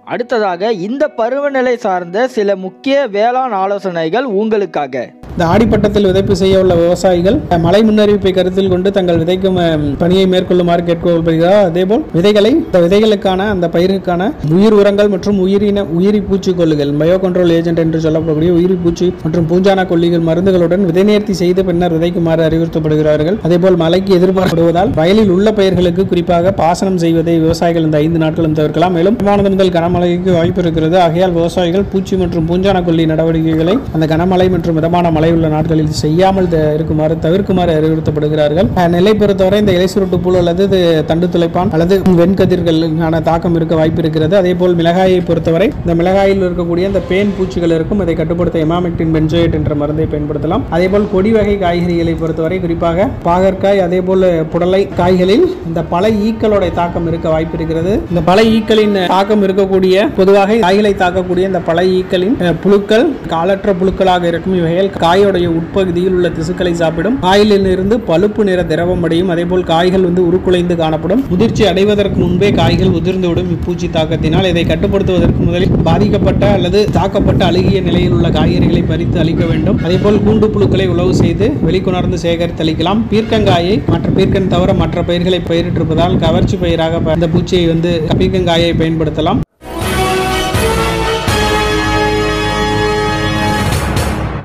அடுத்ததாக இந்த பருவநிலை சார்ந்த சில முக்கிய வேளாண் ஆலோசனைகள் உங்களுக்காக. இந்த ஆடிப்பட்டத்தில் விதைப்பு செய்ய உள்ள விவசாயிகள் மழை முன்னறிவிப்பை கருத்தில் கொண்டு தங்கள் விதைக்கும் பணியை மேற்கொள்ளுமாறு கேட்கப்படுகிறார். அதேபோல் விதைகளுக்கான அந்த பயிருக்கான உயிர் உரங்கள் மற்றும் உயிரி பூச்சிக்கொல்லிகள் பயோ கண்ட்ரோல் ஏஜென்ட் என்று சொல்லப்படக்கூடிய உயிரி பூச்சி மற்றும் பூஞ்சான கொல்லிகள் மருந்துகளுடன் விதைநேர்த்தி செய்து பின்னர் விதைக்குமாறு அறிவுறுத்தப்படுகிறார்கள். அதேபோல் மழைக்கு எதிர்பார்க்கப்படுவதால் வயலில் உள்ள பயிர்களுக்கு குறிப்பாக பாசனம் செய்வதை விவசாயிகள் இந்த 5 நாட்களும் தவிர்க்கலாம். மேலும் மிதமானது முதல் கனமழைக்கு வாய்ப்பு இருக்கிறது. ஆகையால் விவசாயிகள் பூச்சி மற்றும் பூஞ்சான கொல்லி நடவடிக்கைகளை அந்த கனமழை மற்றும் மிதமான மழை உள்ள நாட்களில் செய்யாமல் தவிர்க்குமாறு அறிவுறுத்தப்படுகிறார்கள். நெல்லை பொறுத்தவரை இந்த இலை சுருட்டு புழு அல்லது தண்டு துளைப்பான் அல்லது வெண்கதிர்களுக்கான தாக்கம் இருக்க வாய்ப்பு இருக்கிறது. அதே போல் மிளகாயை பொறுத்தவரை இந்த மிளகாயில் இருக்கக்கூடிய இந்த பேன் பூச்சிகள் இருக்கும். அதை கட்டுப்படுத்த எமாமெக்டின் பென்சோயேட் என்ற மருந்தை பயன்படுத்தலாம். அதே போல் கொடி வகை காய்கறிகளை பொறுத்தவரை குறிப்பாக பாகற்காய் அதே போல் புடலை காய்களில் இந்த பல ஈக்களோட தாக்கம் இருக்க வாய்ப்பு இருக்கிறது. இந்த பல ஈக்களின் தாக்கம் இருக்கக்கூடிய பொதுவாக காய்களை தாக்கக்கூடிய இந்த பல ஈக்களின் புழுக்கள் காலற்ற புழுக்களாக இருக்கும். இவைகள் காயோடைய உட்பகுதியில் உள்ள திசுக்களை சாப்பிடும். காயிலில் இருந்து பழுப்பு நிற திரவம் அடையும். அதே போல் காய்கள் உருக்குலைந்து காணப்படும். முதிர்ச்சி அடைவதற்கு முன்பே காய்கள் உதிர்ந்துவிடும். இப்பூச்சி தாக்கத்தினால் இதை கட்டுப்படுத்துவதற்கு முதலில் பாதிக்கப்பட்ட அல்லது தாக்கப்பட்ட அழுகிய நிலையில் உள்ள காய்கறிகளை பறித்து அளிக்க வேண்டும். அதே போல் கூண்டு புழுக்களை உழவு செய்து வெளிக்கொணர்ந்து சேகரித்து அளிக்கலாம். பீர்க்கங்காயை பீர்க்கன் தவிர மற்ற பயிர்களை பயிரிட்டிருப்பதால் கவர்ச்சி பயிராக இந்த பூச்சியை பீர்க்கங்காயை பயன்படுத்தலாம்.